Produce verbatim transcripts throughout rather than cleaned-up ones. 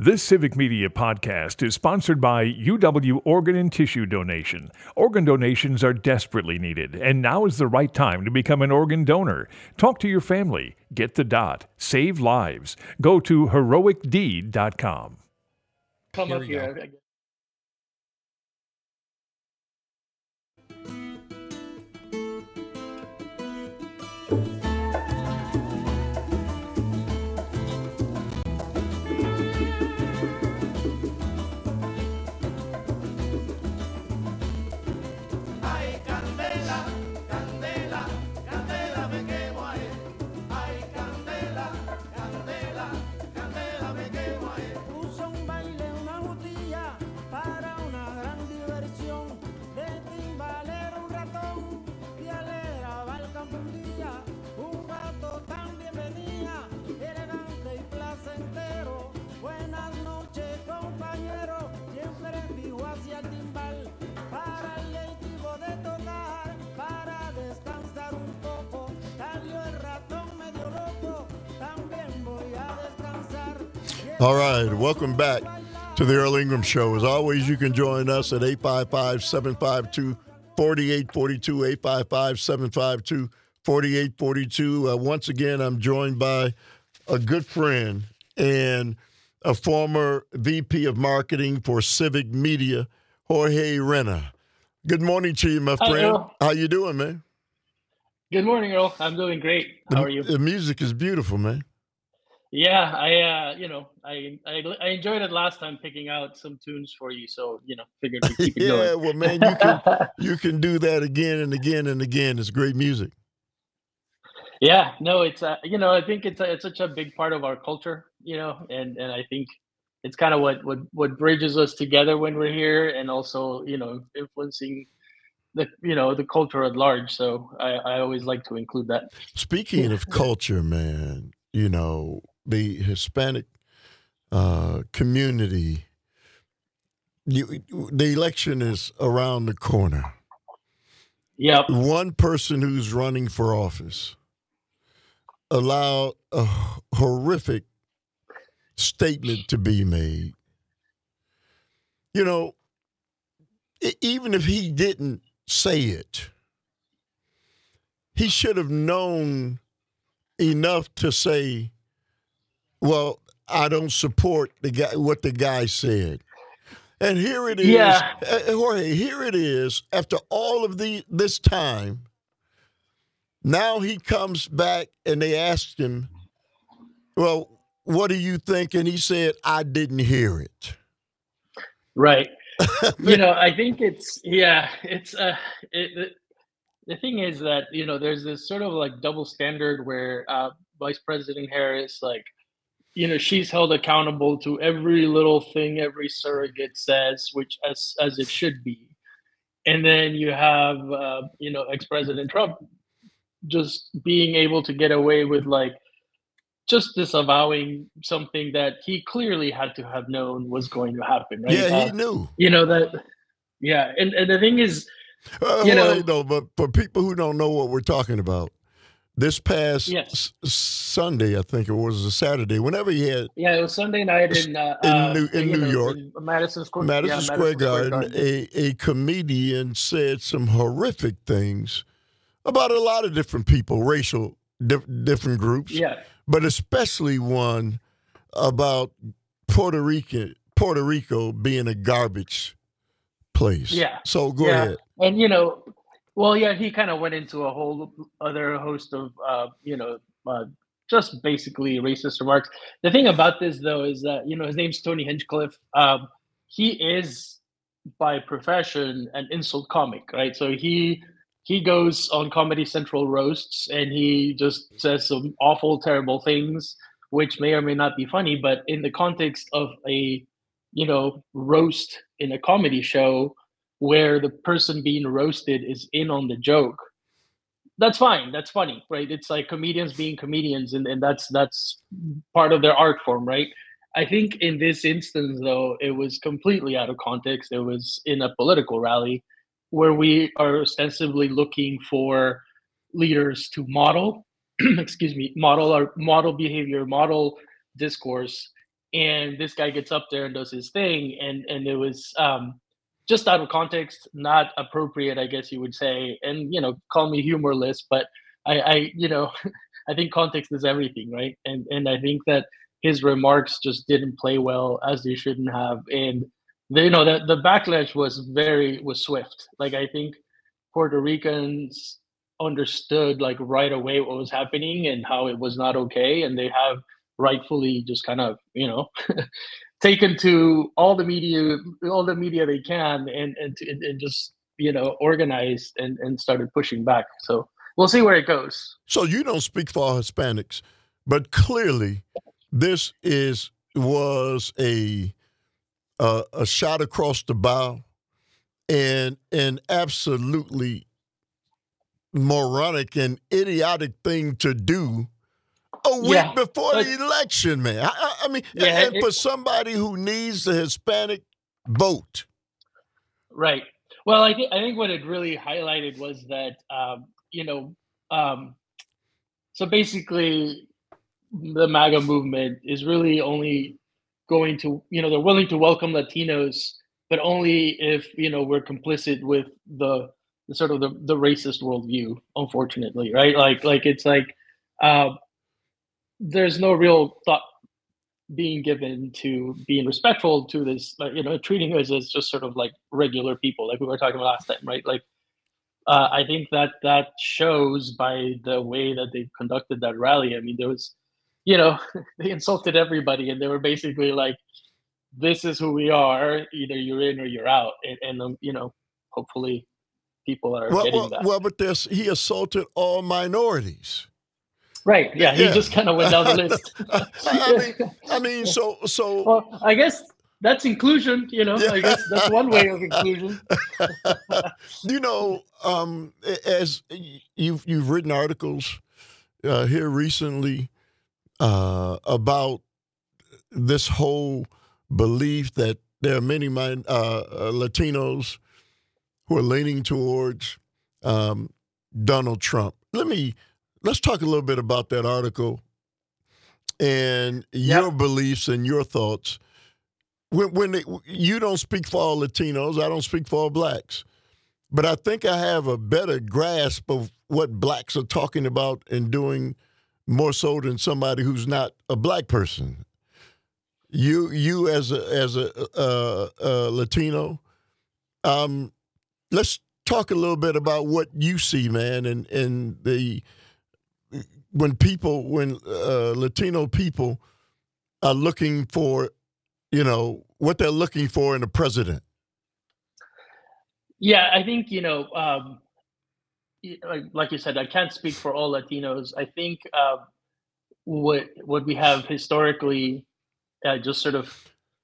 This Civic Media podcast is sponsored by U W Organ and Tissue Donation. Organ donations are desperately needed, and now is the right time to become an organ donor. Talk to your family. Get the dot. Save lives. Go to heroic deed dot com. Come here up here. Go. All right, welcome back to the Earl Ingram Show. As always, you can join us at eight five five, seven five two, four eight four two, eight five five, seven five two, four eight four two. Uh, once again, I'm joined by a good friend and a former V P of Marketing for Civic Media, Jorge Reyna. Good morning to you, my Hi, friend. Earl. How you doing, man? Good morning, Earl. I'm doing great. How the, are you? The music is beautiful, man. Yeah, I, uh, you know, I, I I enjoyed it last time picking out some tunes for you, so, you know, figured we'd keep it yeah, going. Yeah, well, man, you can you can do that again and again and again. It's great music. Yeah, no, it's, uh, you know, I think it's a, it's such a big part of our culture, you know, and, and I think it's kind of what, what, what bridges us together when we're here, and also, you know, influencing the, you know, the culture at large. So I, I always like to include that. Speaking of culture, man, you know, the Hispanic uh, community, you, the election is around the corner. Yep. One person who's running for office allowed a horrific statement to be made. You know, even if he didn't say it, he should have known enough to say, well, I don't support the guy, what the guy said. And here it is, yeah. uh, Jorge, here it is, after all of the this time, now he comes back and they asked him, well, what do you think? And he said, I didn't hear it. Right. You know, I think it's, yeah, it's, uh, it, it, the thing is that, you know, there's this sort of like double standard where uh, Vice President Harris, like, you know, she's held accountable to every little thing every surrogate says, which as as it should be. And then you have, uh, you know, ex-President Trump just being able to get away with like just disavowing something that he clearly had to have known was going to happen, right? Yeah, he uh, knew. You know, that, yeah. And, and the thing is, uh, you know, Jorge, though, but for people who don't know what we're talking about, this past yes. s- Sunday, I think it was a Saturday, whenever he had. Yeah, it was Sunday night in uh, in New, in you New know, York, in Madison Square, Madison, yeah, Square, Madison Garden, Square Garden. A, a comedian said some horrific things about a lot of different people, racial, di- different groups. Yeah. But especially one about Puerto Rico, Puerto Rico being a garbage place. Yeah. So go yeah. ahead. And, you know, well, yeah, he kind of went into a whole other host of, uh, you know, uh, just basically racist remarks. The thing about this, though, is that, you know, his name's Tony Hinchcliffe. Um, he is, by profession, an insult comic, right? So he he goes on Comedy Central roasts and he just says some awful, terrible things, which may or may not be funny, but in the context of a, you know, roast in a comedy show, where the person being roasted is in on the joke, that's fine. That's funny, right? It's like comedians being comedians, and, and that's that's part of their art form, right? I think in this instance, though, it was completely out of context. It was in a political rally where we are ostensibly looking for leaders to model, excuse me, model our model behavior, model discourse, and this guy gets up there and does his thing, and and it was um, just out of context, not appropriate, I guess you would say, and you know, call me humorless, but I, I you know, I think context is everything, right? And and I think that his remarks just didn't play well as they shouldn't have, and the, you know, the the backlash was very was swift. Like I think Puerto Ricans understood like right away what was happening and how it was not okay, and they have rightfully just kind of you know taken to all the media all the media they can and and, to, and just you know organized and and started pushing back. So we'll see where it goes. So you don't speak for all Hispanics, but clearly this is was a uh, a shot across the bow and an absolutely moronic and idiotic thing to do a week Yeah, before but the election, man. I, I I mean, yeah, and it, for somebody who needs the Hispanic vote. right. Well, I think I think what it really highlighted was that um, you know um, so basically the MAGA movement is really only going to, you know, they're willing to welcome Latinos, but only if, you know, we're complicit with the, the sort of the, the racist worldview, unfortunately, right? Like, like it's like uh, there's no real thought being given to being respectful to this, like, you know, treating us as just sort of like regular people, like we were talking about last time, right? Like, uh, I think that that shows by the way that they conducted that rally. I mean, there was, you know, they insulted everybody, and they were basically like, "This is who we are. Either you're in or you're out." And, and um, you know, hopefully, people are Well, getting well, that. well but there's, he assaulted all minorities. Right? Yeah, he Yeah. just kind of went down the list. I, I mean, I mean, so, so. Well, I guess that's inclusion. You know, I guess that's one way of inclusion. You know, um, as you've you've written articles uh, here recently uh, about this whole belief that there are many min- uh, uh, Latinos who are leaning towards um, Donald Trump. Let me let's talk a little bit about that article and your Yep. beliefs and your thoughts. When, when they, you don't speak for all Latinos, I don't speak for all blacks, but I think I have a better grasp of what blacks are talking about and doing more so than somebody who's not a black person. You, you as a as a, uh, uh, Latino, um, let's talk a little bit about what you see, man, and and the when people when uh, Latino people are looking for, you know, what they're looking for in a president. Yeah, I think you know, um, y- like, like you said, I can't speak for all Latinos. I think uh, what what we have historically uh, just sort of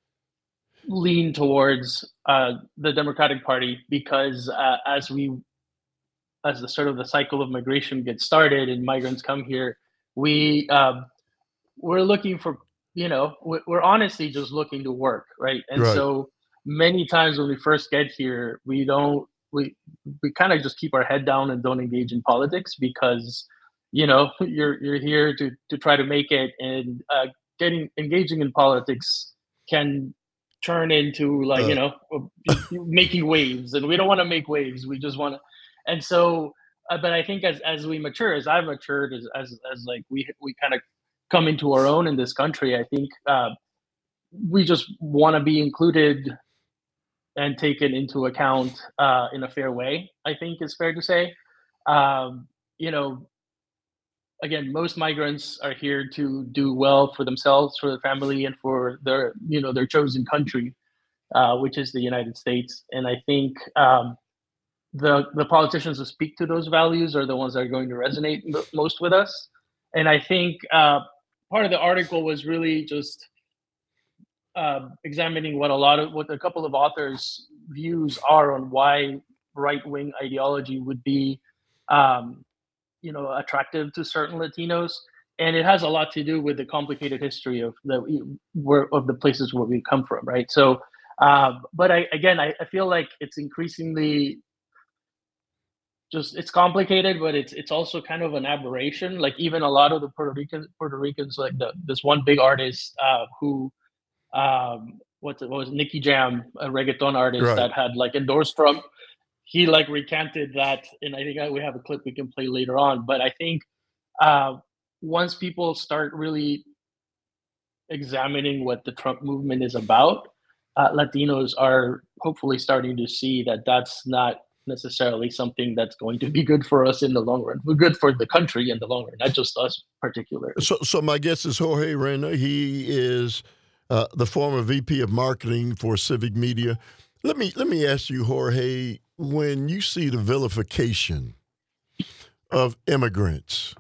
lean towards uh, the Democratic Party because uh, as we as the sort of the cycle of migration gets started and migrants come here, we um, we're looking for you know we're, we're honestly just looking to work, right? And Right. so many times when we first get here, we don't we we kind of just keep our head down and don't engage in politics because you know you're you're here to to try to make it, and uh, getting engaging in politics can turn into like you Uh, know making waves, and we don't want to make waves. We just want to, and so. Uh, but I think as as we mature, as I've matured, as as, as like we we kind of come into our own in this country, I think uh, we just want to be included and taken into account uh, in a fair way. I think is fair to say. Um, you know, again, most migrants are here to do well for themselves, for their family, and for their you know their chosen country, uh, which is the United States. And I think um, the the politicians who speak to those values are the ones that are going to resonate m- most with us. And I think uh, part of the article was really just uh, examining what a lot of what a couple of authors' views are on why right wing ideology would be, um, you know, attractive to certain Latinos, and it has a lot to do with the complicated history of the where of the places where we come from, right? So, um, but I again, I, I feel like it's increasingly just it's complicated, but it's it's also kind of an aberration. Like even a lot of the Puerto Ricans, Puerto Ricans, like the this one big artist uh, who um, what's it, what was it, Nicky Jam, a reggaeton artist Right. that had like endorsed Trump. He like recanted that, and I think I, we have a clip we can play later on. But I think uh, once people start really examining what the Trump movement is about, uh, Latinos are hopefully starting to see that that's not necessarily something that's going to be good for us in the long run. We're good for the country in the long run, not just us particularly. So, so my guest is Jorge Reyna. He is uh, the former V P of marketing for Civic Media. Let me let me ask you, Jorge, when you see the vilification of immigrants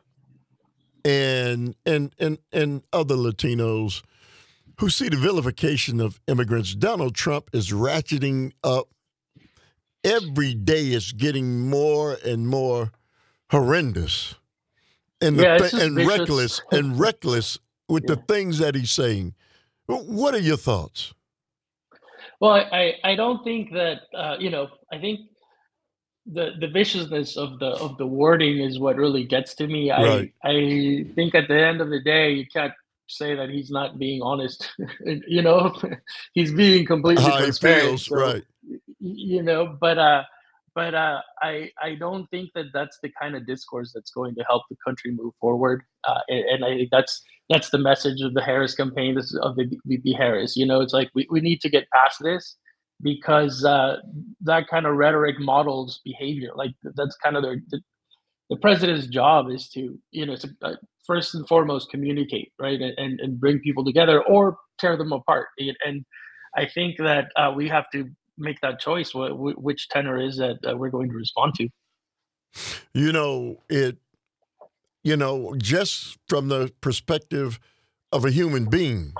and and and and other Latinos who see the vilification of immigrants, Donald Trump is ratcheting up. Every day it's getting more and more horrendous and, the Yeah, th- it's just and vicious. reckless and reckless with the things that he's saying. What are your thoughts? Well, I, I, I don't think that uh, you know. I think the the viciousness of the of the wording is what really gets to me. Right. I I think at the end of the day, you can't say that he's not being honest. you know, he's being completely How he transparent. feels, so, right. y- You know, but uh, but uh, I I don't think that that's the kind of discourse that's going to help the country move forward. Uh, and, and I think that's that's the message of the Harris campaign. This is of the V P Harris. You know, it's like we, we need to get past this because uh, that kind of rhetoric models behavior. Like that's kind of their the, the president's job is to you know to uh, first and foremost communicate, right, and, and and bring people together or tear them apart. And, and I think that uh, we have to make that choice wh- wh- which tenor is that uh, we're going to respond to. You know, it, you know, just from the perspective of a human being,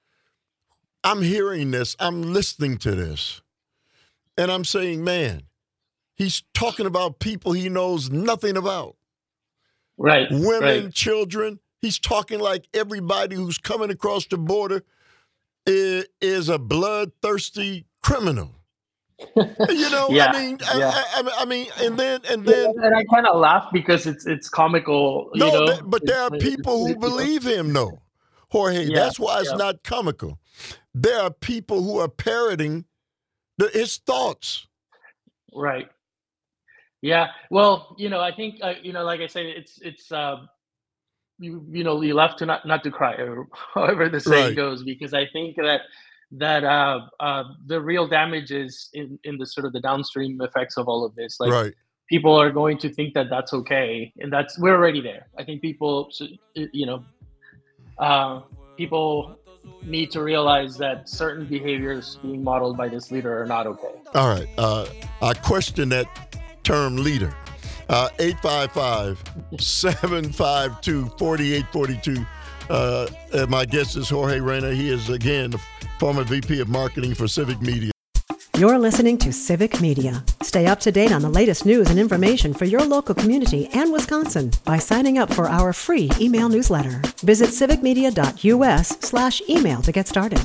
I'm hearing this, I'm listening to this, and I'm saying, man, he's talking about people he knows nothing about. Right. Women, right. children. He's talking like everybody who's coming across the border is, is a bloodthirsty criminal. You know, Yeah, I mean, yeah. I, I, I mean, and then, and then, and I kind of laugh because it's it's comical. You no, know, th- but there are It's- people who it's- you know. believe him, though, Jorge. Yeah, That's why it's yeah. not comical. There are people who are parroting the, his thoughts. Right. Yeah. Well, you know, I think uh, you know, like I said, it's it's uh, you you know, you left to not not to cry, or however the saying Right. goes, because I think that that uh, uh, the real damage is in in the sort of the downstream effects of all of this. Like Right. people are going to think that that's okay, and that's we're already there. I think people, should, you know, uh, people need to realize that certain behaviors being modeled by this leader are not okay. All right. Uh, I question that term leader. Uh, eight five five, seven five two, four eight four two. Uh, and my guest is Jorge Reyna. He is, again, the former V P of marketing for Civic Media. You're listening to Civic Media. Stay up to date on the latest news and information for your local community and Wisconsin by signing up for our free email newsletter. Visit civicmedia.us slash email to get started.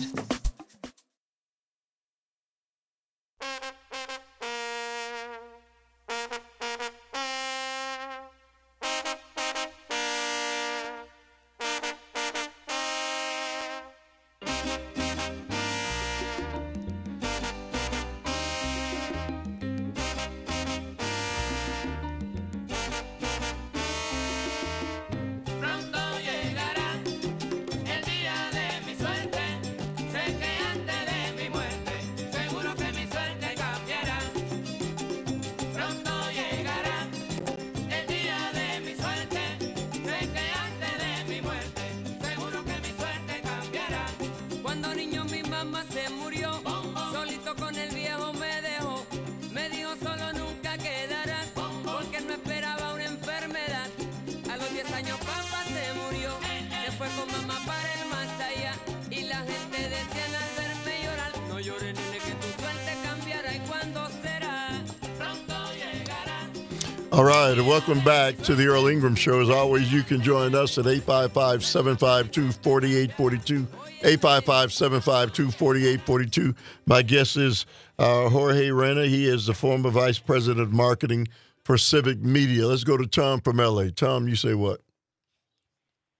Pronto llegará el día de mi suerte. Sé que antes de mi muerte, seguro que mi suerte cambiará. Pronto llegará el día de mi suerte. Sé que antes de mi muerte, seguro que mi suerte cambiará. Cuando niño mi mamá se murió, solito con el viejo me dejó. Me dijo solo nunca quedarás, porque no esperaba una enfermedad. A los diez años papá se murió, se fue con mamá para el más allá. Y la gente decía al verme llorar, no llores nene que tu suerte cambiará. ¿Y cuándo será? Pronto llegará. All right, and welcome back to the Earl Ingram Show. As always, you can join us at eight five five, seven five two, four eight four two, eight five five, seven five two, four eight four two. My guest is uh, Jorge Reyna. He is the former vice president of marketing for Civic Media. Let's go to Tom from L A. Tom, you say what?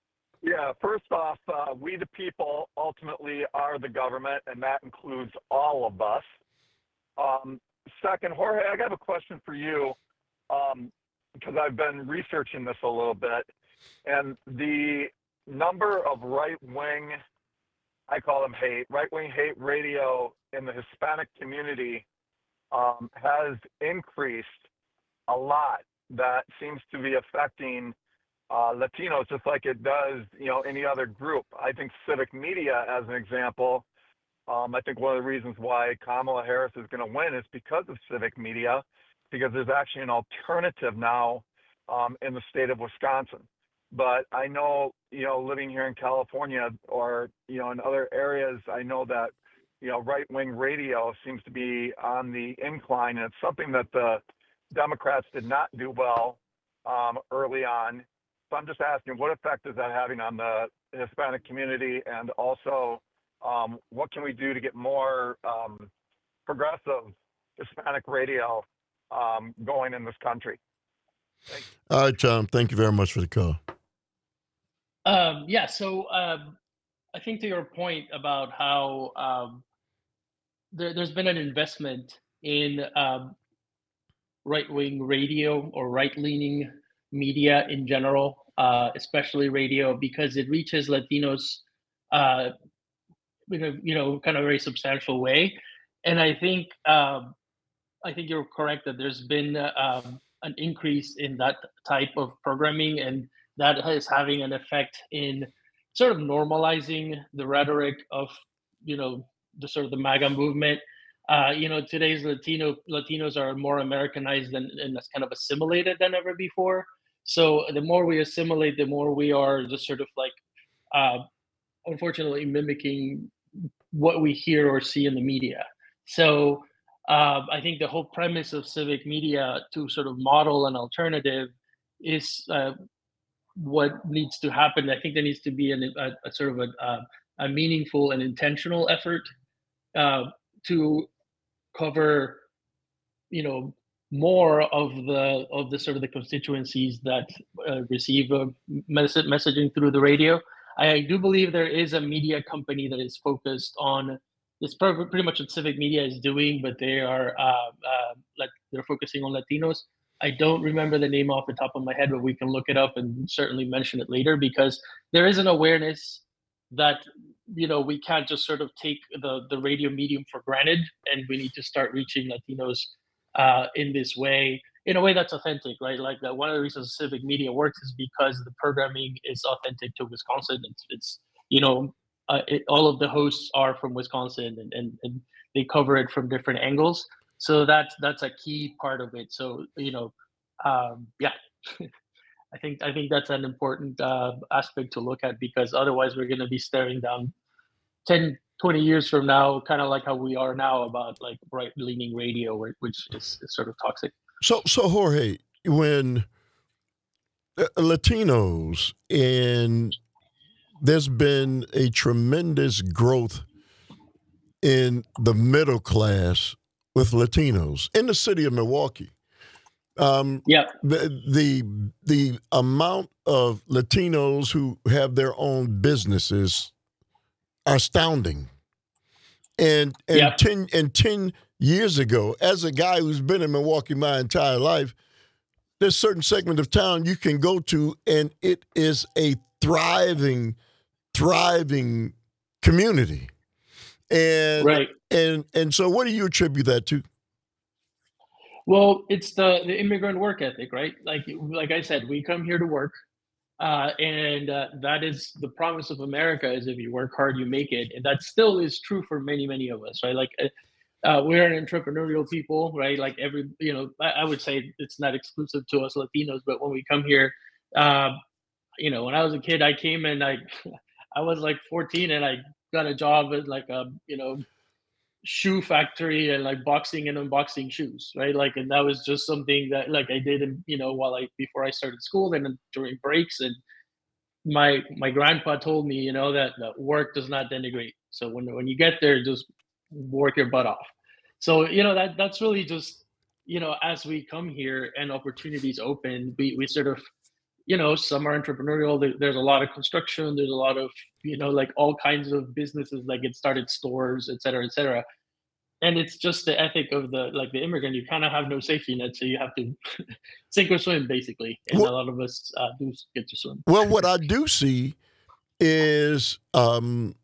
Yeah, first off, uh, we the people ultimately are the government, and that includes all of us. Um, second, Jorge, I got a question for you um, because I've been researching this a little bit, and the number of right-wing, I call them hate, right-wing hate radio in the Hispanic community um, has increased a lot. That seems to be affecting uh, Latinos just like it does, you know, any other group. I think civic media, as an example, um, I think one of the reasons why Kamala Harris is going to win is because of civic media, because there's actually an alternative now um, in the state of Wisconsin. But I know, you know, living here in California or, you know, in other areas, I know that, you know, right-wing radio seems to be on the incline, and it's something that the Democrats did not do well um, early on. So I'm just asking, what effect is that having on the Hispanic community, and also um, what can we do to get more um, progressive Hispanic radio um, going in this country? Thanks. All right, Tom. Thank you very much for the call. Um, yeah, so um, I think to your point about how um, there, there's been an investment in um, right-wing radio or right-leaning media in general, uh, especially radio, because it reaches Latinos uh, in a you know kind of very substantial way. And I think um, I think you're correct that there's been uh, um, an increase in that type of programming, and that is having an effect in sort of normalizing the rhetoric of you know the sort of the MAGA movement. Uh, you know, today's Latino Latinos are more Americanized and, and kind of assimilated than ever before. So the more we assimilate, the more we are just sort of like, uh, unfortunately, mimicking what we hear or see in the media. So uh, I think the whole premise of civic media to sort of model an alternative is uh, what needs to happen. I think there needs to be an, a, a sort of a, a, a meaningful and intentional effort uh, to cover, you know, more of the of the sort of the constituencies that uh, receive uh, mess- messaging through the radio. I do believe there is a media company that is focused on it's pretty much what civic media is doing, but they are uh, uh, like they're focusing on Latinos. I don't remember the name off the top of my head, but we can look it up and certainly mention it later, because there is an awareness that you know we can't just sort of take the the radio medium for granted, and we need to start reaching Latinos uh, in this way, in a way that's authentic, right? Like that, one of the reasons civic media works is because the programming is authentic to Wisconsin. It's, it's you know, uh, it, all of the hosts are from Wisconsin, and, and, and they cover it from different angles. So that's that's a key part of it. So you know, um, yeah, I think I think that's an important uh, aspect to look at, because otherwise we're going to be staring down ten, twenty years from now, kind of like how we are now about like right-leaning radio, which is, is sort of toxic. So, so Jorge, when uh, Latinos, and there's been a tremendous growth in the middle class with Latinos in the city of Milwaukee. Um, yeah. The, the the amount of Latinos who have their own businesses are astounding. And and yep. ten and ten years ago, as a guy who's been in Milwaukee my entire life, there's a certain segment of town you can go to, and it is a thriving, thriving community. And right. and and so, what do you attribute that to? Well, it's the the immigrant work ethic, right? Like like I said, we come here to work. Uh, and uh, that is the promise of America: is if you work hard, you make it. And that still is true for many, many of us, right? Like uh, we're an entrepreneurial people, right? Like every, you know, I, I would say it's not exclusive to us Latinos, but when we come here, uh, you know, when I was a kid, I came and I, I was like fourteen, and I got a job at like a, you know, shoe factory and like boxing and unboxing shoes, right? Like, and that was just something that like I did, in, you know, while I before I started school, and then during breaks. And my my grandpa told me, you know, that, that work does not denigrate. So when when you get there, just work your butt off. So you know that that's really just, you know, as we come here and opportunities open, we we sort of you know, some are entrepreneurial. There, there's a lot of construction. There's a lot of, you know, like all kinds of businesses that get started, stores, et cetera, et cetera. And it's just the ethic of the like the immigrant. You kind of have no safety net, so you have to sink or swim, basically. And Well- a lot of us uh, do get to swim. Well, what I do see is um,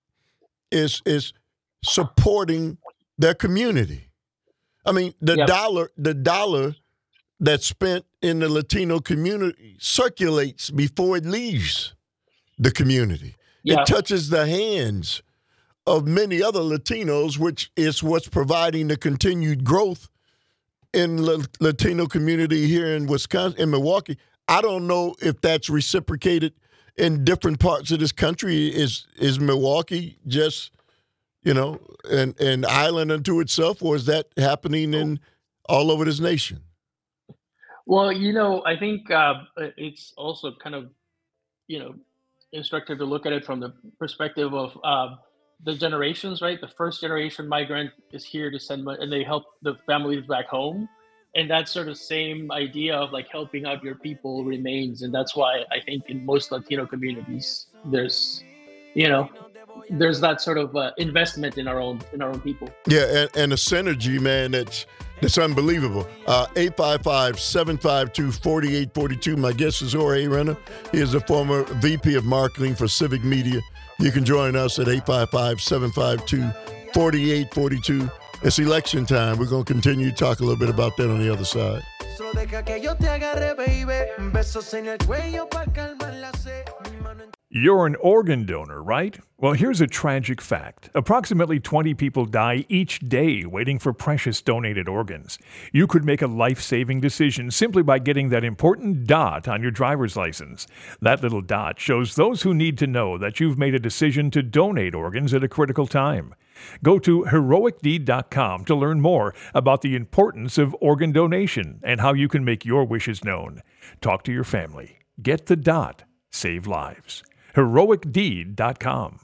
is is supporting their community. I mean, the Yep. dollar the dollar that's spent in the Latino community circulates before it leaves the community. Yeah. It touches the hands of many other Latinos, which is what's providing the continued growth in the Latino community here in Wisconsin, in Milwaukee. I don't know if that's reciprocated in different parts of this country. Is is Milwaukee just, you know, an, an island unto itself, or is that happening in all over this nation? Well, you know, I think uh, it's also kind of, you know, instructive to look at it from the perspective of uh, the generations, right? The first generation migrant is here to send money, and they help the families back home. And that sort of same idea of like helping out your people remains. And that's why I think in most Latino communities, there's, you know, there's that sort of uh, investment in our own in our own people. Yeah, and, and a synergy, man, that's that's unbelievable. Uh, eight five five, seven five two, four eight four two. My guest is Jorge Reyna. He is the former V P of Marketing for Civic Media. You can join us at eight five five, seven five two, four eight four two. It's election time. We're going to continue to talk a little bit about that on the other side. Solo deja que yo te agarre, baby. Besos en el cuello pa' calmar la sed. Mi mano en You're an organ donor, right? Well, here's a tragic fact. Approximately twenty people die each day waiting for precious donated organs. You could make a life-saving decision simply by getting that important dot on your driver's license. That little dot shows those who need to know that you've made a decision to donate organs at a critical time. Go to heroic deed dot com to learn more about the importance of organ donation and how you can make your wishes known. Talk to your family. Get the dot. Save lives. heroic deed dot com.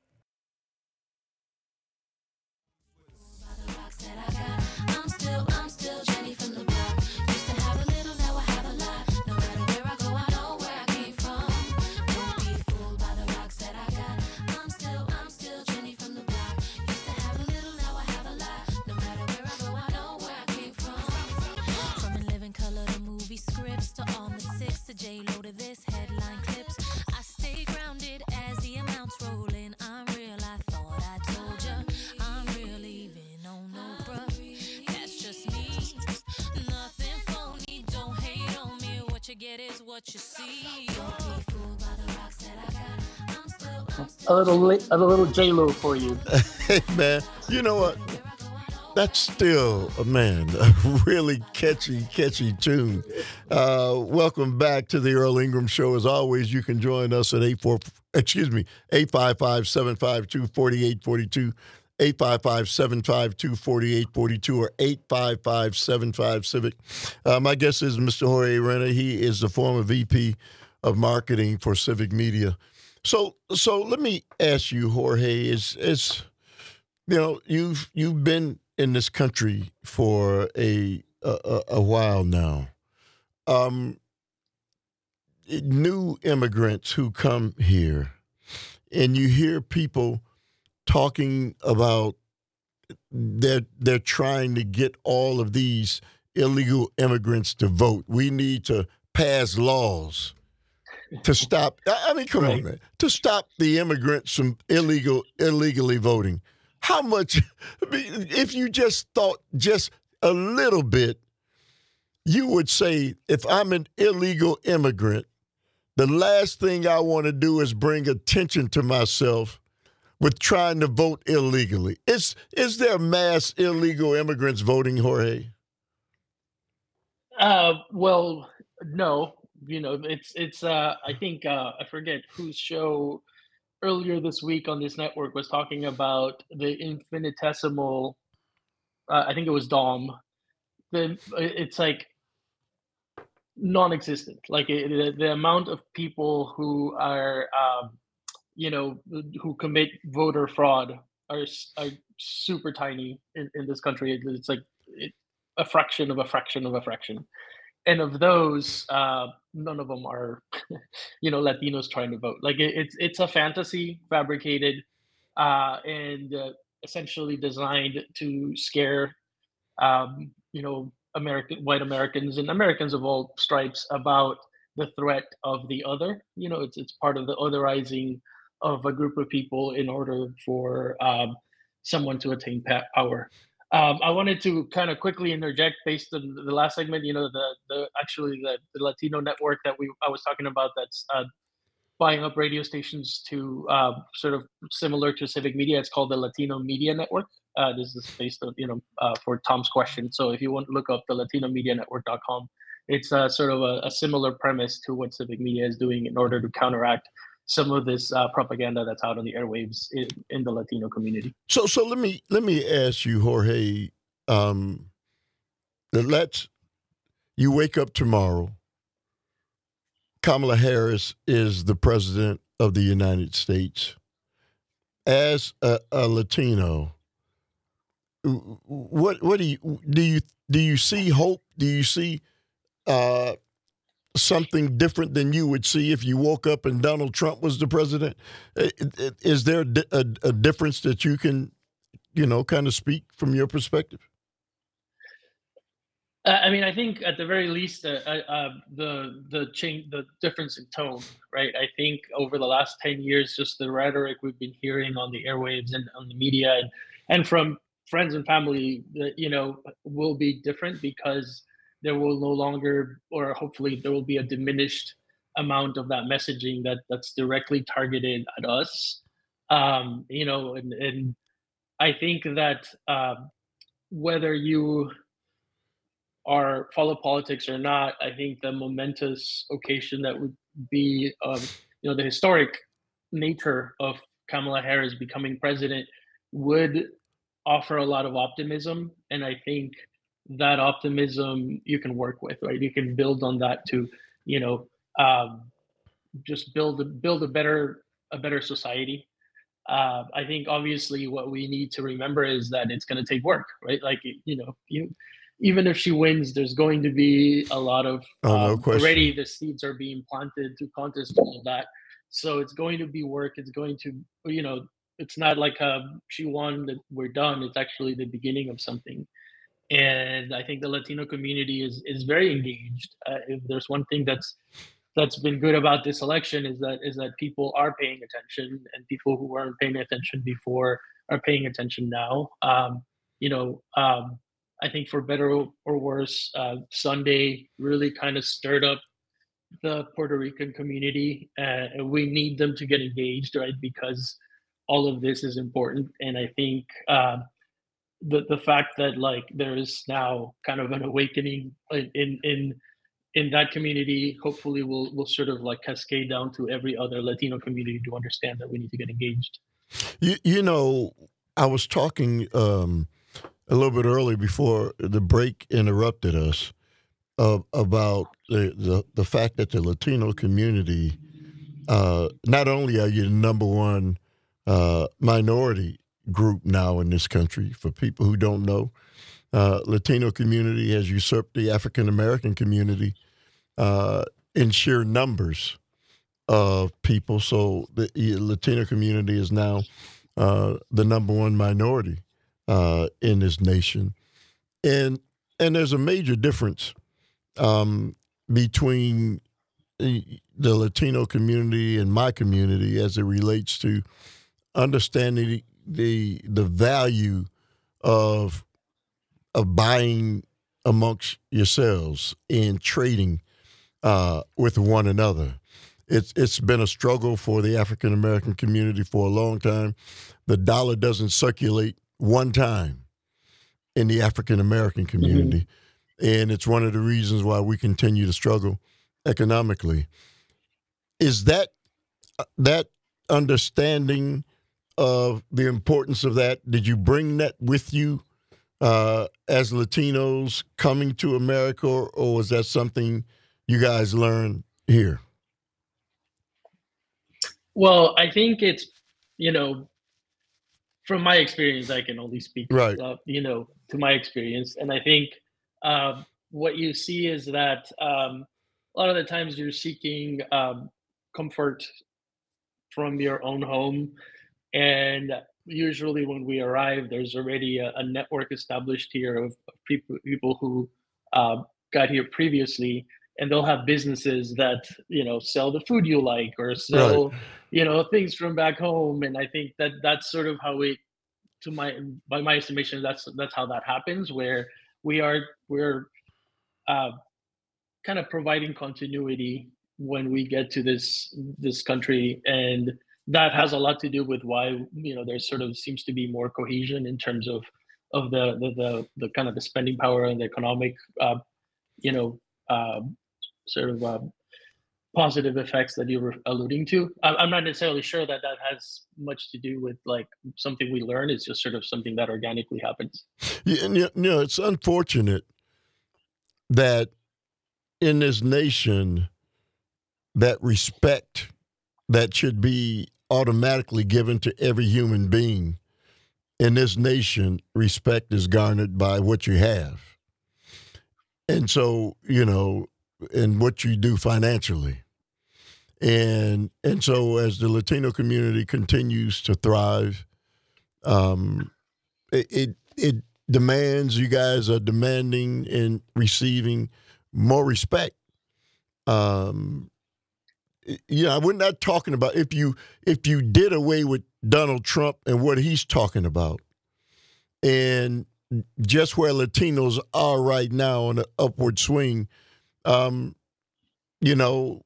I'm still, I'm still Jenny from the block. Used to have a little, now I have a lot. No matter where I go, I know where I came from. Don't be fooled by the rocks that I got. I'm still, I'm still Jenny from the block. Used to have a little, now I have a lot. No matter where I go, I know where I came from. From In Living Color to movie scripts to all the six to J-Lo to this headline clips. I stay grounded as the amounts roll in. I'm real, I thought I told ya. I'm real, even on no bruh. That's just me. Nothing phony, don't hate on me. What you get is what you see. Don't be fooled by the rocks that I got. I'm still, I'm still A little li- a little J Lo for you. Hey, man, you know what? That's still, uh, man, a really catchy, catchy tune. Uh, welcome back to the Earl Ingram Show. As always, you can join us at eight four, excuse me, eight five five, seven five two, four eight four two, eight five five, seven five two, four eight four two, or eight five five, seven five Civic. Uh, my guest is Mister Jorge Reyna. He is the former V P of Marketing for Civic Media. So, so let me ask you, Jorge, is is you know you've you've been in this country for a a, a while now. Um, new immigrants who come here, and you hear people talking about they're they're trying to get all of these illegal immigrants to vote. We need to pass laws to stop. I mean, come on, Right. man, to stop the immigrants from illegal illegally voting. How much, I mean, if you just thought just a little bit, you would say, if I'm an illegal immigrant, the last thing I want to do is bring attention to myself with trying to vote illegally. Is, is there mass illegal immigrants voting, Jorge? Uh, well, no, you know, it's it's. Uh, I think uh, I forget whose show earlier this week on this network was talking about the infinitesimal. Uh, I think it was Dom. The it's like non-existent. Like it, the, the amount of people who are, um, you know, who commit voter fraud are s- are super tiny in, in this country. It- It's like it, a fraction of a fraction of a fraction. and of those, uh, none of them are, you know, Latinos trying to vote. Like it, it's it's a fantasy fabricated uh, and uh, essentially designed to scare, um, you know, American white Americans and Americans of all stripes about the threat of the other. You know, it's it's part of the otherizing of a group of people in order for um, someone to attain pa- power. Um, I wanted to kind of quickly interject based on the last segment. You know, the the actually the, the Latino network that we I was talking about that's uh, buying up radio stations to uh, sort of similar to civic media. It's called the Latino Media Network. Uh, this is based on, you know, uh, for Tom's question. So if you want to look up the latino media network dot com, it's uh, sort of a, a similar premise to what civic media is doing in order to counteract some of this uh, propaganda that's out on the airwaves in, in the Latino community. So, so let me let me ask you, Jorge. Um, that let's you wake up tomorrow. Kamala Harris is the president of the United States. As a, a Latino, what what do you do you do you see hope? Do you see uh, something different than you would see if you woke up and Donald Trump was the president? Is there a, a difference that you can, you know, kind of speak from your perspective? Uh, I mean, I think at the very least, uh, uh, the the change, the difference in tone, right? I think over the last ten years, just the rhetoric we've been hearing on the airwaves and on the media, and and from friends and family, that you know, will be different because there will no longer, or hopefully, there will be a diminished amount of that messaging that that's directly targeted at us. Um, you know, and and I think that uh, whether you are follow politics or not, I think the momentous occasion that would be, um, you know, the historic nature of Kamala Harris becoming president would offer a lot of optimism, and I think that optimism you can work with, right? You can build on that to, you know, um, just build a, build a better a better society. Uh, I think obviously what we need to remember is that it's going to take work, right? Like you know, you even if she wins, there's going to be a lot of Oh, no um, question. already the seeds are being planted to contest all of that. So it's going to be work. It's going to, you know, it's not like uh, she won that we're done. It's actually the beginning of something. And I think the Latino community is is very engaged. Uh, if there's one thing that's that's been good about this election is that is that people are paying attention, and people who weren't paying attention before are paying attention now. Um, you know, um, I think for better or worse, uh, Sunday really kind of stirred up the Puerto Rican community, uh, and we need them to get engaged, right? Because all of this is important, and I think uh, the the fact that like there is now kind of an awakening in in in, in that community, hopefully will will sort of like cascade down to every other Latino community to understand that we need to get engaged. You, you know, I was talking um, a little bit early before the break interrupted us uh, about the, the the fact that the Latino community, uh, not only are you the number one uh, minority group now in this country, for people who don't know, uh, Latino community has usurped the African American community uh, in sheer numbers of people. So the Latino community is now uh, the number one minority uh, in this nation, and and there's a major difference um, between the Latino community and my community as it relates to understanding the the value of of buying amongst yourselves and trading uh, with one another. It's it's been a struggle for the African American community for a long time. The dollar doesn't circulate one time in the African American community, mm-hmm. and it's one of the reasons why we continue to struggle economically. Is that that understanding of the importance of that? Did you bring that with you uh, as Latinos coming to America, or, or was that something you guys learned here? Well, I think it's, you know, from my experience, I can only speak, right. uh, you know, to my experience. And I think, uh, what you see is that um, a lot of the times you're seeking um, comfort from your own home. And usually when we arrive, there's already a, a network established here of, of people people who uh, got here previously, and they'll have businesses that you know sell the food you like or Right. sell you know things from back home. And I think that that's sort of how it, to my by my estimation, that's that's how that happens, where we are we're uh, kind of providing continuity when we get to this this country. And that has a lot to do with why you know there sort of seems to be more cohesion in terms of of the the the, the kind of the spending power and the economic uh, you know uh, sort of uh, positive effects that you were alluding to. I- I'm not necessarily sure that that has much to do with like something we learn. It's just sort of something that organically happens. Yeah, and, you know, it's unfortunate that in this nation, that respect that should be automatically given to every human being in this nation, respect is garnered by what you have. And so, you know, and what you do financially. And and so as the Latino community continues to thrive, um, it, it it demands, you guys are demanding and receiving more respect. Um, you know, we're not talking about if you if you did away with Donald Trump and what he's talking about, and just where Latinos are right now on an upward swing, um, you know,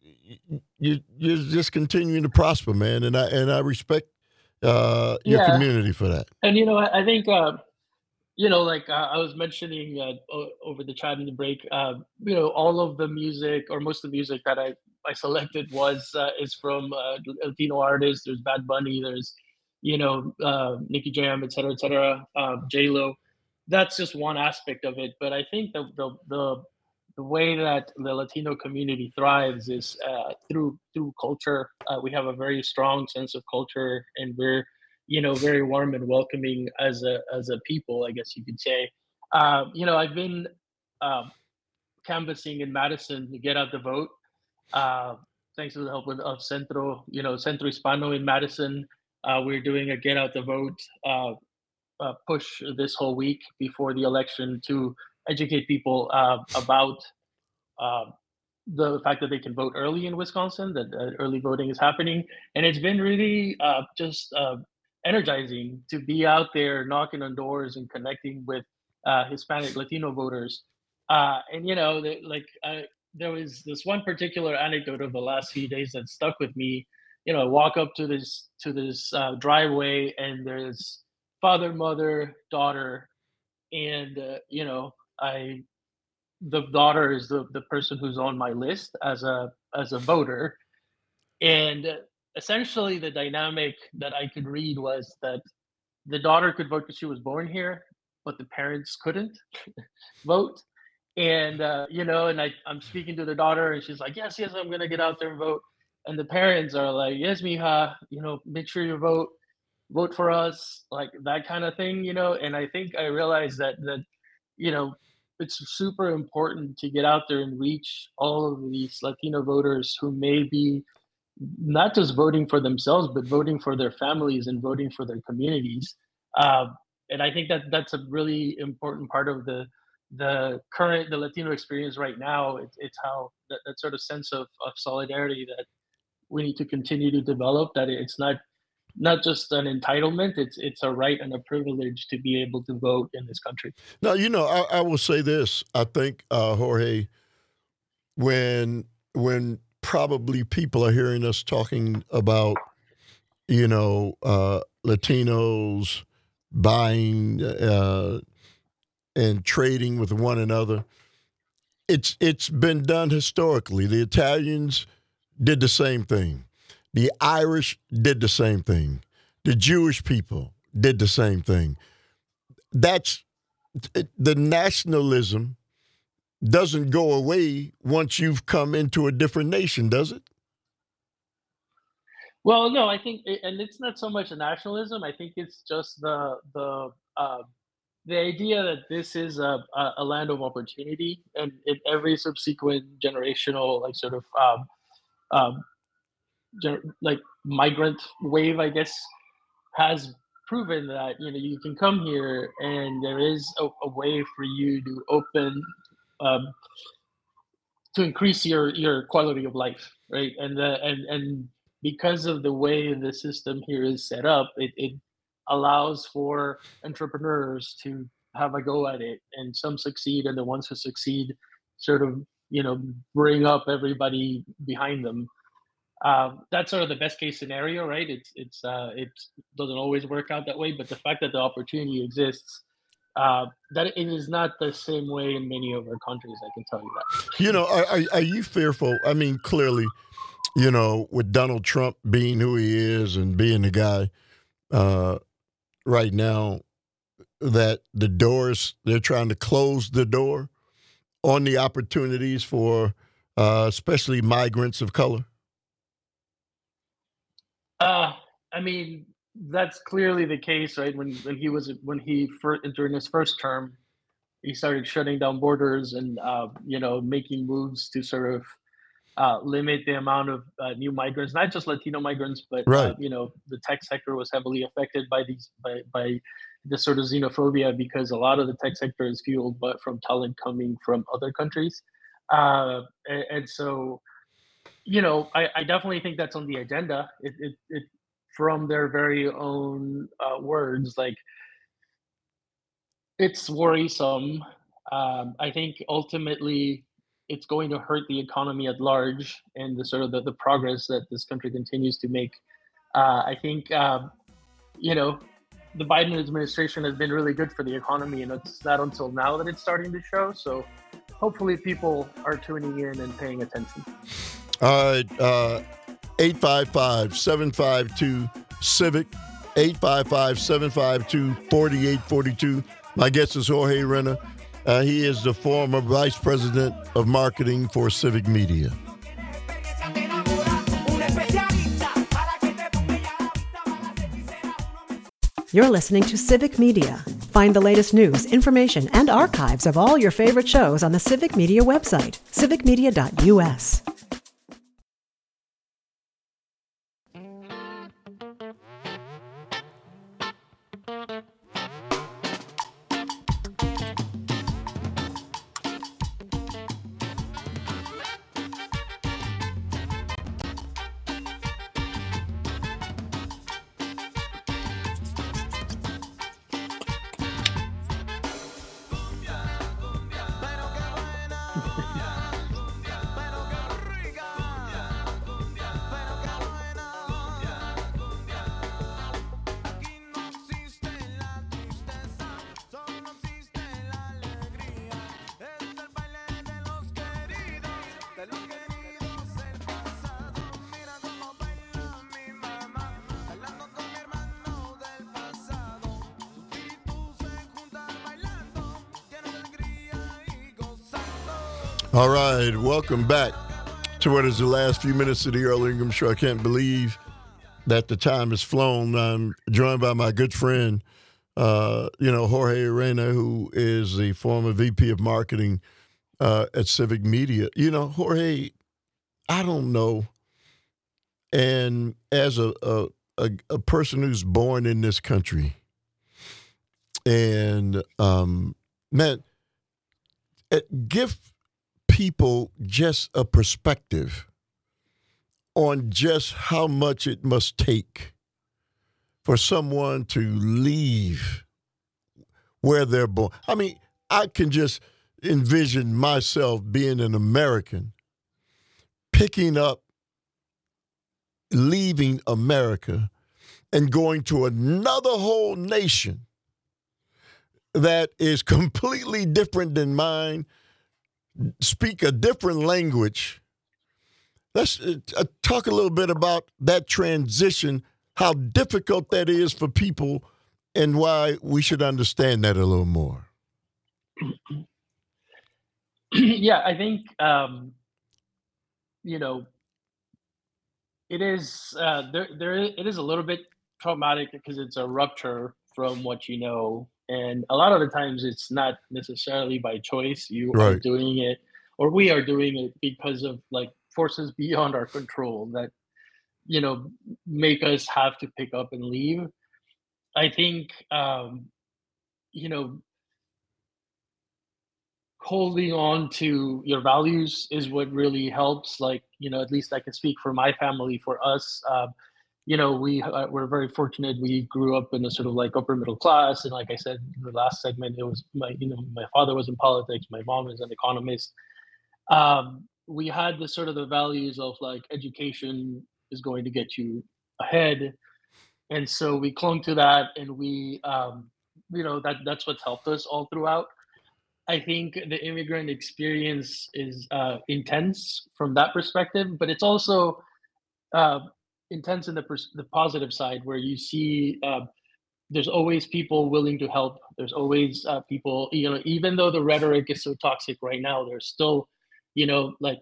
you you're just continuing to prosper, man, and I and I respect uh, your Yeah. community for that. And you know, I, I think uh, you know, like uh, I was mentioning uh, o- over the chat in the break, uh, you know, all of the music or most of the music that I I selected was uh, is from uh, Latino artists. There's Bad Bunny. There's you know uh, Nicky Jam, et cetera, et cetera. Uh, J Lo. That's just one aspect of it. But I think the the the, the way that the Latino community thrives is uh, through through culture. Uh, we have a very strong sense of culture, and we're you know very warm and welcoming as a as a people, I guess you could say. Uh, you know, I've been um, canvassing in Madison to get out the vote. Uh, thanks to the help of, of Centro, you know, Centro Hispano in Madison. Uh, we're doing a get out the vote uh, uh, push this whole week before the election to educate people uh, about uh, the fact that they can vote early in Wisconsin, that uh, early voting is happening. And it's been really uh, just uh, energizing to be out there knocking on doors and connecting with uh, Hispanic Latino voters. Uh, and, you know, the, like uh, there was this one particular anecdote of the last few days that stuck with me. You know, I walk up to this to this uh, driveway, and there's father, mother, daughter, and uh, you know, I the daughter is the the person who's on my list as a as a voter. And uh, essentially the dynamic that I could read was that the daughter could vote because she was born here, but the parents couldn't vote. And uh, you know, and I I'm speaking to the daughter, and she's like, "Yes, yes, I'm gonna get out there and vote." And the parents are like, "Yes, mija, you know, make sure you vote, vote for us," like that kind of thing, you know. And I think I realized that that you know it's super important to get out there and reach all of these Latino voters who may be not just voting for themselves, but voting for their families and voting for their communities. Um, and I think that that's a really important part of the the current the Latino experience right now. It's it's how that, that sort of sense of, of solidarity that we need to continue to develop. That it's not not just an entitlement; it's it's a right and a privilege to be able to vote in this country. Now, you know, I, I will say this. I think, uh, Jorge, when when probably people are hearing us talking about, you know, uh, Latinos buying uh, and trading with one another, it's it's been done historically. The Italians did the same thing. The Irish did the same thing. The Jewish people did the same thing. That's the nationalism doesn't go away once you've come into a different nation, does it? Well, no, I think, and it's not so much a nationalism. I think it's just the the uh, the idea that this is a, a, a land of opportunity, and in every subsequent generational like sort of um, um, gen- like migrant wave, I guess, has proven that you know you can come here and there is a, a way for you to open um, to increase your your quality of life, right? And the and and because of the way the system here is set up, it, it allows for entrepreneurs to have a go at it, and some succeed, and the ones who succeed sort of you know bring up everybody behind them. Um, that's sort of the best case scenario, right? It's it's uh, it doesn't always work out that way, but the fact that the opportunity exists, uh, that it is not the same way in many of our countries. I can tell you that. You know, are, are, are you fearful? I mean, clearly, you know, with Donald Trump being who he is and being the guy uh, right now, that the doors, they're trying to close the door on the opportunities for uh, especially migrants of color? Uh, I mean, that's clearly the case, right? When when he was when he first during his first term, he started shutting down borders and uh, you know making moves to sort of uh, limit the amount of uh, new migrants, not just Latino migrants, but uh, Right. you know the tech sector was heavily affected by these by by this sort of xenophobia because a lot of the tech sector is fueled but from talent coming from other countries, uh, and, and so you know I, I definitely think that's on the agenda. It, it, it from their very own uh, words, like it's worrisome. Um, I think ultimately it's going to hurt the economy at large and the sort of the, the progress that this country continues to make. Uh, I think um, you know the Biden administration has been really good for the economy, and it's not until now that it's starting to show. So hopefully people are tuning in and paying attention. All right, uh, eight five five, seven five two, CIVIC, eight five five, seven five two, four eight four two. My guest is Jorge Reyna. Uh, he is the former vice president of marketing for Civic Media. You're listening to Civic Media. Find the latest news, information, and archives of all your favorite shows on the Civic Media website, civic media dot u s. All right, welcome back to what is the last few minutes of the Earl Ingram Show. I can't believe that the time has flown. I'm joined by my good friend, uh, you know, Jorge Reyna, who is the former V P of marketing uh, at Civic Media. You know, Jorge, I don't know. And as a, a, a, a person who's born in this country, and, um, man, it, give people just a perspective on just how much it must take for someone to leave where they're born. I mean, I can just envision myself being an American, picking up, leaving America, and going to another whole nation that is completely different than mine, speak a different language. Let's uh, talk a little bit about that transition, how difficult that is for people, and why we should understand that a little more. Yeah, I think um, you know it is uh, there. There, it is a little bit traumatic because it's a rupture from what you know And a lot of the times it's not necessarily by choice. You are Right. doing it, or we are doing it because of like forces beyond our control that, you know, make us have to pick up and leave. I think, um, you know, holding on to your values is what really helps. Like, you know, at least I can speak for my family, for us. Um, you know, we uh, we're very fortunate. We grew up in a sort of like upper middle class, and like I said in the last segment, it was my, you know, my father was in politics, my mom is an economist. Um, we had the sort of the values of like education is going to get you ahead, and so we clung to that, and we, um, you know, that that's what's helped us all throughout. I think the immigrant experience is uh, intense from that perspective, but it's also uh, intense in the pers- the positive side, where you see uh, there's always people willing to help. There's always uh, people, you know, even though the rhetoric is so toxic right now, there's still, you know, like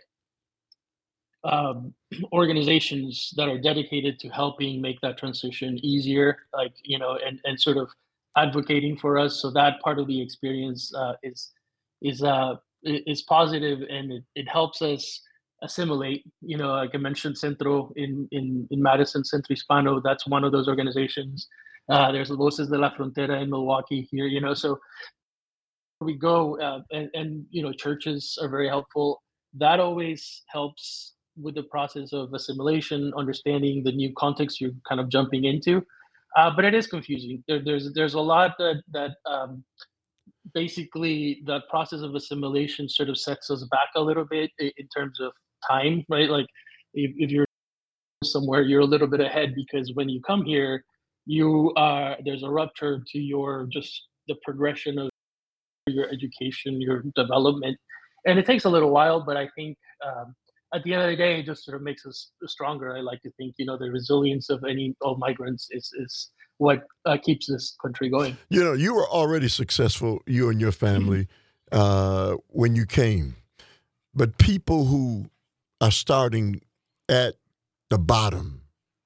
um, organizations that are dedicated to helping make that transition easier, like, you know, and and sort of advocating for us. So that part of the experience uh, is is uh i- is positive, and it, it helps us assimilate. You know, like I mentioned, Centro in in in Madison, Centro Hispano. That's one of those organizations. Uh, there's Voces de la Frontera in Milwaukee here. You know, so we go, uh, and, and you know, churches are very helpful. That always helps with the process of assimilation, understanding the new context you're kind of jumping into. Uh, but it is confusing. There, there's there's a lot that that um, basically that process of assimilation sort of sets us back a little bit in, in terms of time, right? Like if, if you're somewhere, you're a little bit ahead, because when you come here, you are there's a rupture to your just the progression of your education, your development, and it takes a little while. But I think um, at the end of the day, it just sort of makes us stronger. I like to think, you know, the resilience of any all migrants is is what uh, keeps this country going. You know, you were already successful, you and your family, uh, when you came. But people who are starting at the bottom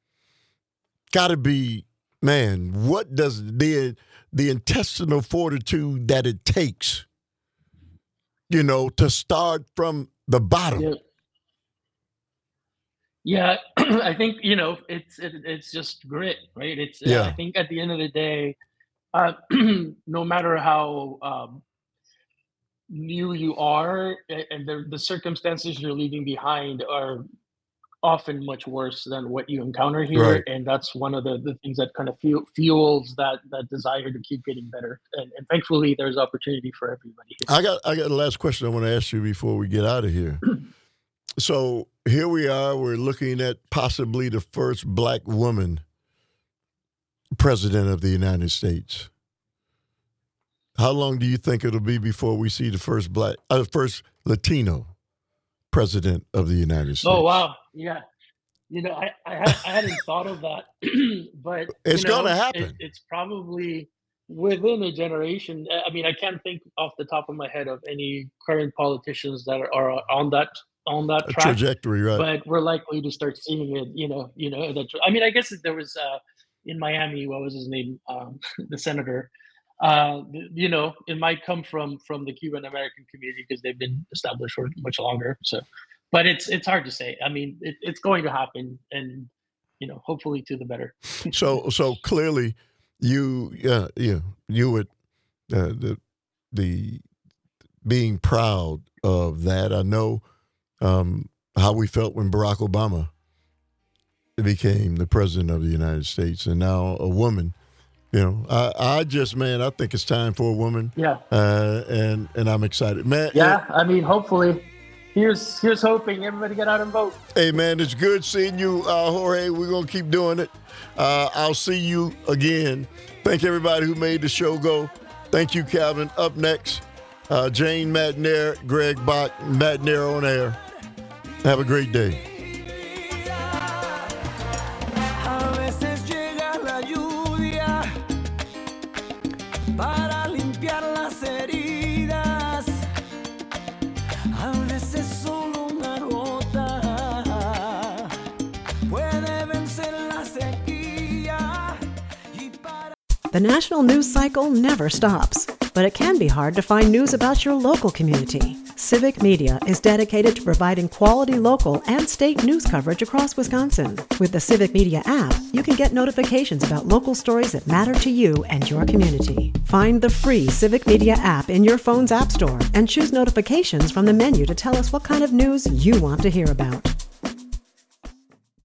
got to be, man, what does the the intestinal fortitude that it takes, you know, to start from the bottom? Yeah. Yeah, I think, you know, it's it, it's just grit, right? It's uh, Yeah. I think at the end of the day, uh, no matter how um, new you are, a- and the the circumstances you're leaving behind are often much worse than what you encounter here, Right. and that's one of the, the things that kind of fuel, fuels that that desire to keep getting better. And, and thankfully, there's opportunity for everybody here. I got I got a last question I want to ask you before we get out of here. So here we are. We're looking at possibly the first black woman president of the United States. How long do you think it'll be before we see the first black, uh, first Latino president of the United States? Oh wow, yeah. You know, I I, had, I hadn't thought of that, but It's you know, gonna it- happen. it's probably within a generation. Uh, I mean, I can't think off the top of my head of any current politicians that are, are on that on that A track. trajectory, right? But we're likely to start seeing it. You know, you know. That, I mean, I guess there was uh, in Miami. What was his name? Um, the senator. Uh, th- you know, it might come from from the Cuban American community because they've been established for much longer. So, but it's it's hard to say. I mean, it, it's going to happen, and you know, hopefully to the better. So, so clearly, you, uh, you, you would, uh, the, the being proud of that. I know um, how we felt when Barack Obama became the president of the United States, and now a woman. You know, I, I just, man, I think it's time for a woman, Yeah. uh, and and I'm excited, man. Yeah, I mean, hopefully. Here's here's hoping. Everybody get out and vote. Hey, man, it's good seeing you, uh, Jorge. We're going to keep doing it. Uh, I'll see you again. Thank everybody who made the show go. Thank you, Calvin. Up next, uh, Jane Matnair, Greg Bach, Matnair on air. Have a great day. A veces llega la lluvia para limpiar las heridas. A veces solo una gota puede vencer la sequía y para The national news cycle never stops, but it can be hard to find news about your local community. Civic Media is dedicated to providing quality local and state news coverage across Wisconsin. With the Civic Media app, you can get notifications about local stories that matter to you and your community. Find the free Civic Media app in your phone's app store and choose notifications from the menu to tell us what kind of news you want to hear about.